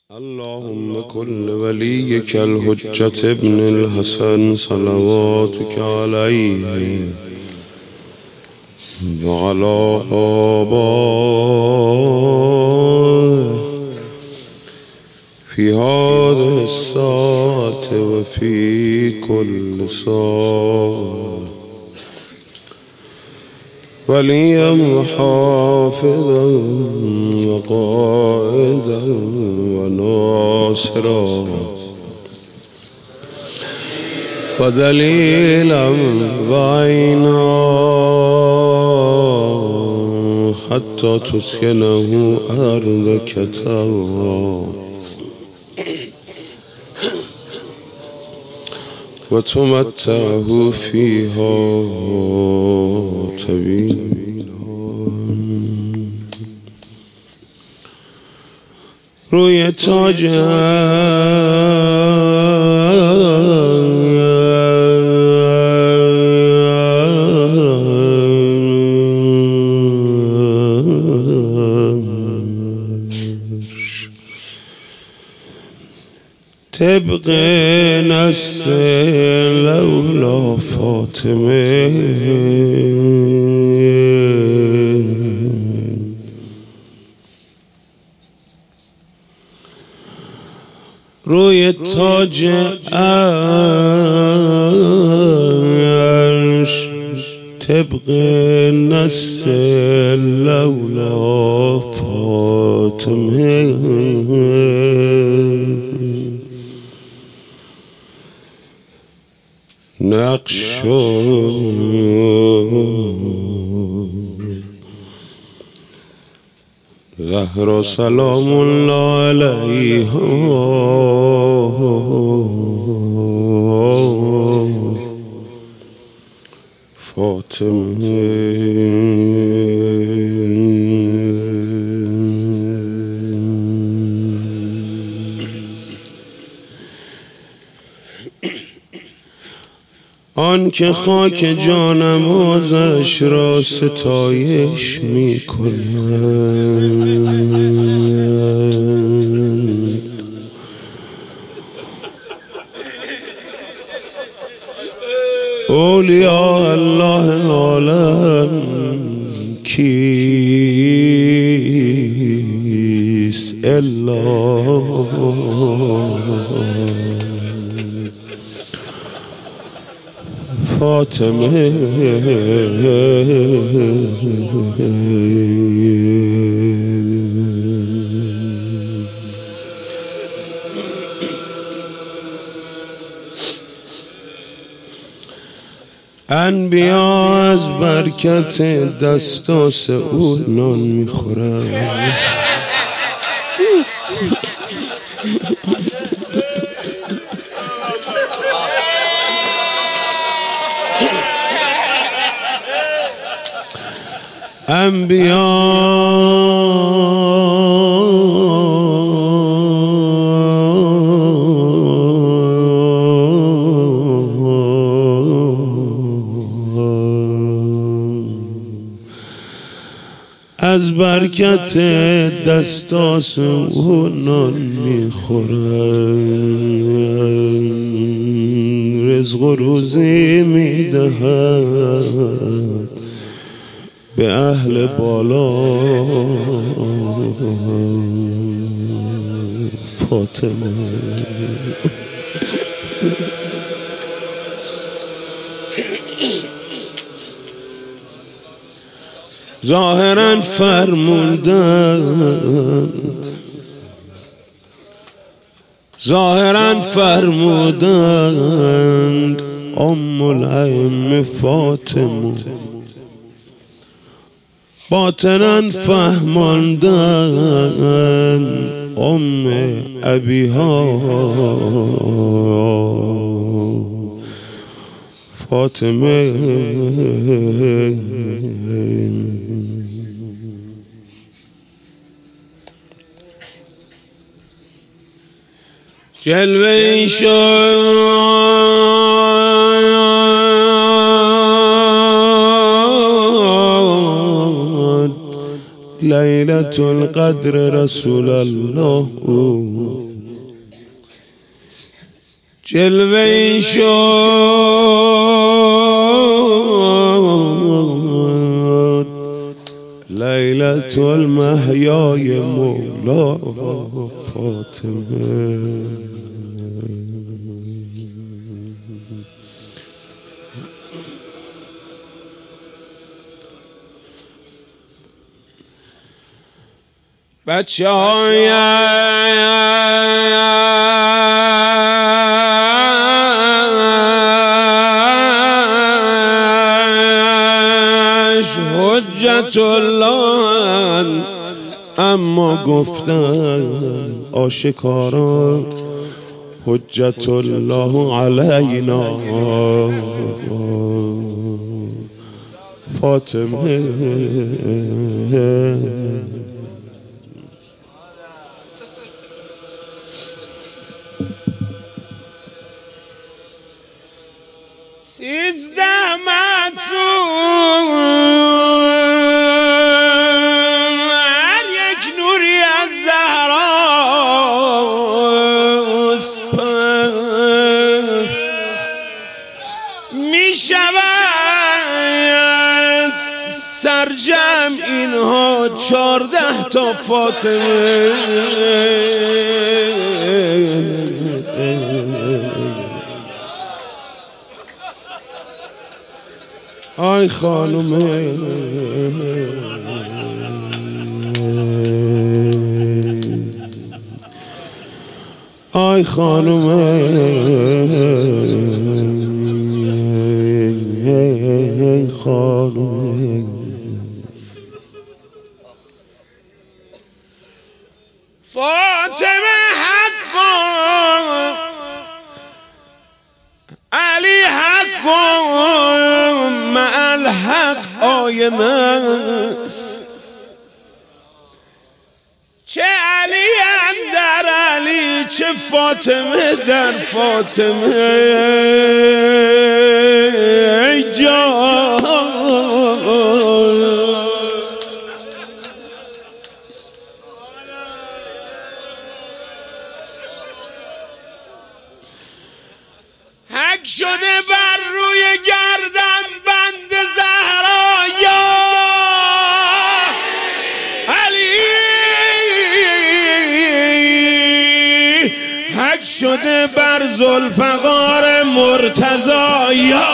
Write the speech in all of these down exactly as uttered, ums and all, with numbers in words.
اللهم كل وليك الحجة ابن الحسن صلواتك عليه وعلى آبائه في هذه الساعة وفي كل ساعة وليا وحافظا وقائدا وناصرا ودليلا وعينا حتى تسكنه أرضك طوعا وتمتعه فيها طويلا. روی تاج طبق نص لولا فاطمه روی تاج عرش طبق نص لولا فاطمه نقش زهرا سلام الله علیها فاطمه آن که خاک جانمازش را ستایش می کند اولیاء الله عالم کیست الا فاطمه انبیا از برکت دستاس او نان میخورند انبیا از برکت دستاس او نان میخورند رزق و روزی میدهند به اهل بالا فاطمه ظاهرا فرمودند ظاهرا فرمودند ام الائمه فاطمه باطنا فهماندند ام ابیها فاطمه جلوه شد لیلة القدر رسول الله جلوه شد لیلة المحیای مولا فاطمه بچه های حجت الله اما گفتن آشکارا حجت الله علینا فاطمه سیزده معصوم هر یک نوری از زهراست پس می شود سرجم اینها چارده تا فاطمه آی خانومه آی خانومه خانومه فاطمه حقا علی حقا مع الحق آینه است چه علی در علی چه فاطمه در فاطمه ای جان حق شده بر روی گردن بند زهرا یا علی حق شده بر ذوالفقار مرتضی یا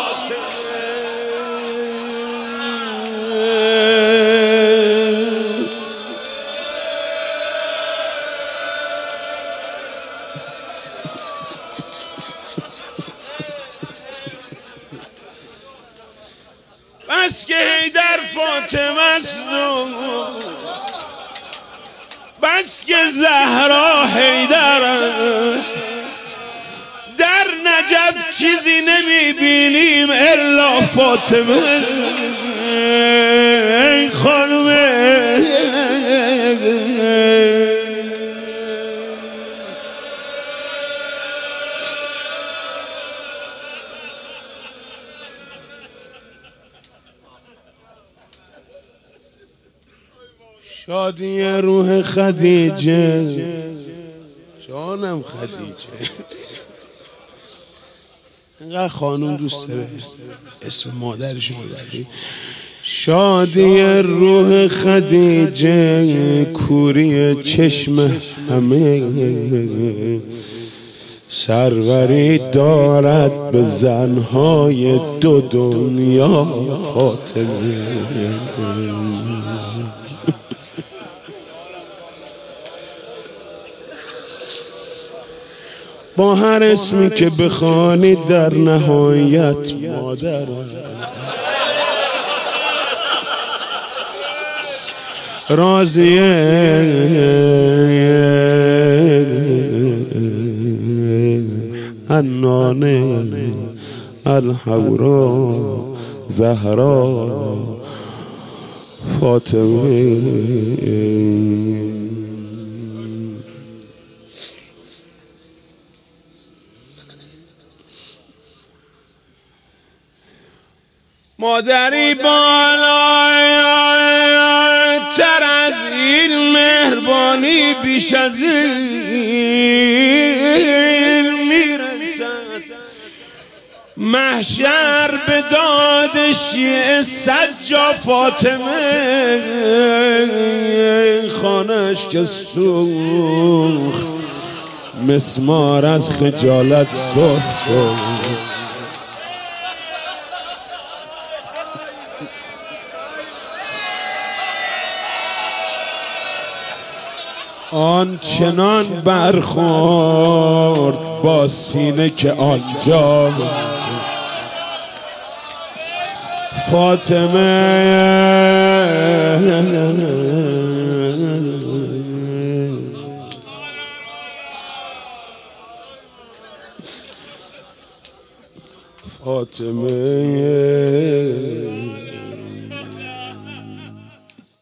بس که حیدر فاطمه است بس که زهرا حیدر است در نجف چیزی نمیبینیم الا فاطمه ای خانومه شادی روح خدیجه جانم خدیجه اینقدر خانوم دوست داره اسم مادرش مادری شادی روح خدیجه کوری چشم همه سروری دارد به زنهای دو دنیا فاطمه با هر اسمی که بخوانی در نهایت مادر راضیه حنانه الحورا زهرا فاطمه مادری بالای تر زمانی بیش از این میرسد، محشر به داد شیعه سجا فاطمه، خانش که سوخت مسمار از خجالت سرخ شد. آن چنان برخورد با سینه که آنجا فاطمه فاطمه